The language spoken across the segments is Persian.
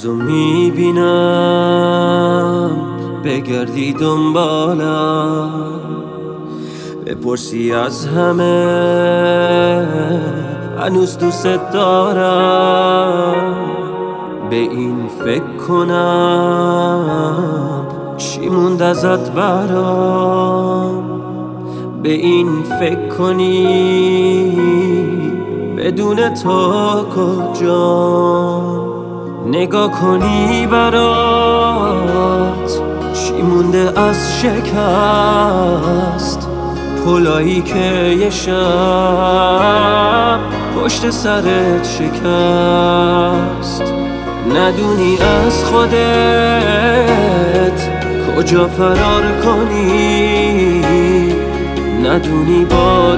روزو میبینم بگردی دنبالم، بپرسی از همه هنوز دوست دارم. به این فکر کنم چی موند ازت برام، به این فکر کنی بدون تو کجام، نگاه کنی برات چی مونده از شکست، پلایی که یه شب پشت سرت شکست. ندونی از خودت کجا فرار کنی، ندونی با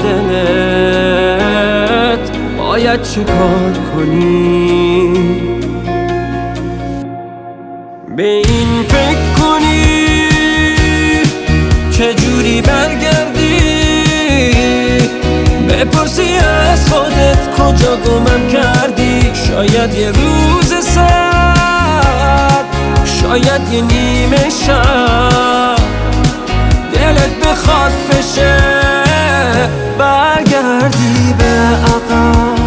دلت باید چه کار کنی. به این فکر کنی چجوری برگردی، بپرسی از خودت کجا گمم کردی. شاید یه روز سرد، شاید یه نیمه شب دلت بخواد بشه برگردی به عقب.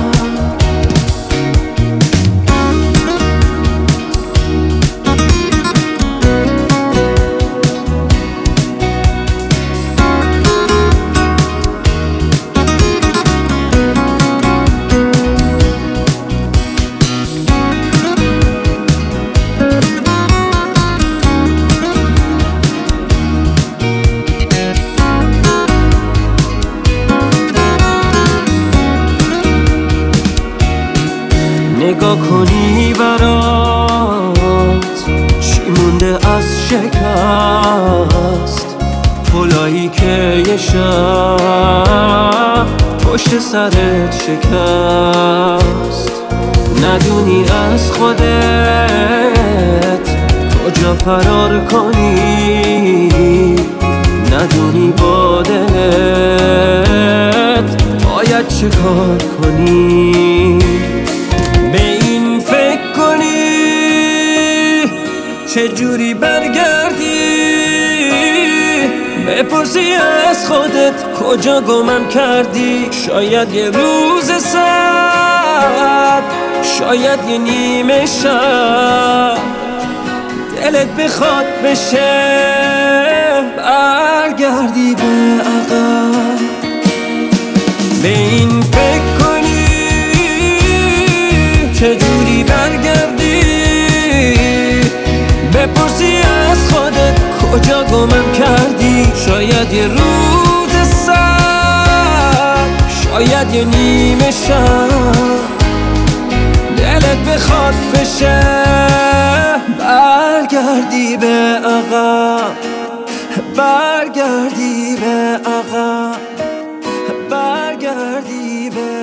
نگاه کنی برات چی مونده از شکست، پلایی که یه شب پشت سرت شکست. ندونی از خودت کجا فرار کنی، ندونی با دلت باید چه کار کنی. به این فکر کنی چجوری برگردی، بپرسی از خودت کجا گمم کردی. شاید یه روز سرد، شاید یه نیمه شب دلت بخواد بشه برگردی به عقب. به این فکر کنی چجوری برگردی، بپرسی از خودت کجا گمم کردی. شاید یه روز سرد، شاید یه نیمه شب دلت بخواد بشه برگردی به عقب، برگردی به عقب، برگردی به